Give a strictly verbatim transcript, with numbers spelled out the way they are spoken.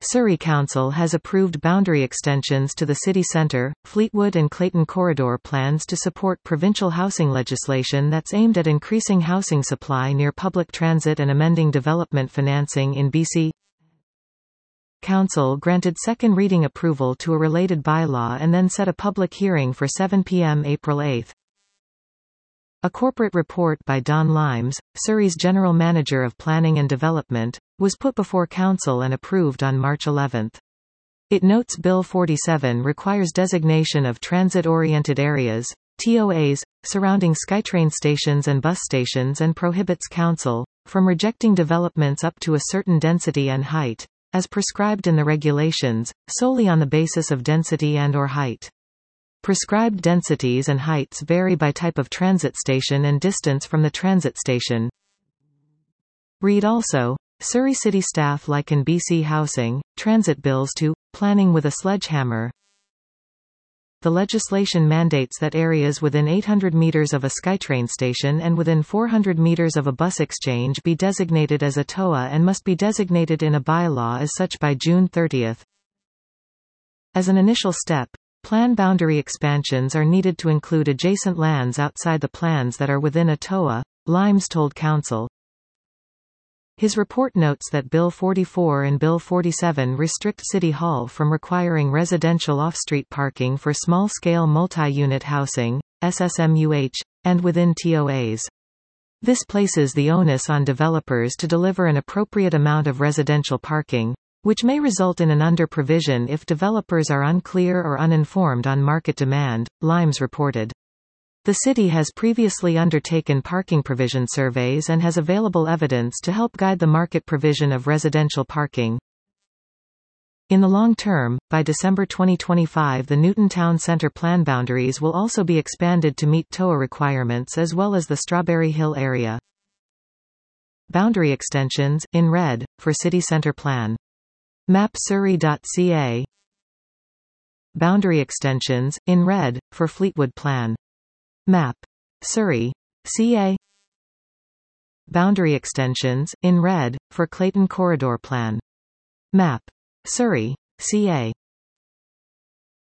Surrey Council has approved boundary extensions to the city centre, Fleetwood and Clayton Corridor plans to support provincial housing legislation that's aimed at increasing housing supply near public transit and amending development financing in B C. Council granted second reading approval to a related bylaw and then set a public hearing for seven p m April eighth. A corporate report by Don Limes, Surrey's General Manager of Planning and Development, was put before Council and approved on March eleventh. It notes Bill forty-seven requires designation of transit-oriented areas, T O As, surrounding SkyTrain stations and bus stations and prohibits Council from rejecting developments up to a certain density and height, as prescribed in the regulations, solely on the basis of density and or height. Prescribed densities and heights vary by type of transit station and distance from the transit station. Read also, Surrey City staff liken B C housing, transit bills to planning with a sledgehammer. The legislation mandates that areas within eight hundred meters of a SkyTrain station and within four hundred meters of a bus exchange be designated as a T O A and must be designated in a bylaw as such by June thirtieth. As an initial step, plan boundary expansions are needed to include adjacent lands outside the plans that are within a T O A, Limes told Council. His report notes that Bill forty-four and Bill forty-seven restrict City Hall from requiring residential off-street parking for small-scale multi-unit housing, S S M U H, and within T O As. This places the onus on developers to deliver an appropriate amount of residential parking, which may result in an under-provision if developers are unclear or uninformed on market demand, Limes reported. The city has previously undertaken parking provision surveys and has available evidence to help guide the market provision of residential parking. In the long term, by December twenty twenty-five the Newton Town Centre plan boundaries will also be expanded to meet T O A requirements as well as the Strawberry Hill area. Boundary extensions, in red, for City Centre plan. map surrey dot c a. Boundary extensions, in red, for Fleetwood plan. Map. Surrey. C A. Boundary extensions, in red, for Clayton Corridor plan. Map. Surrey. C A.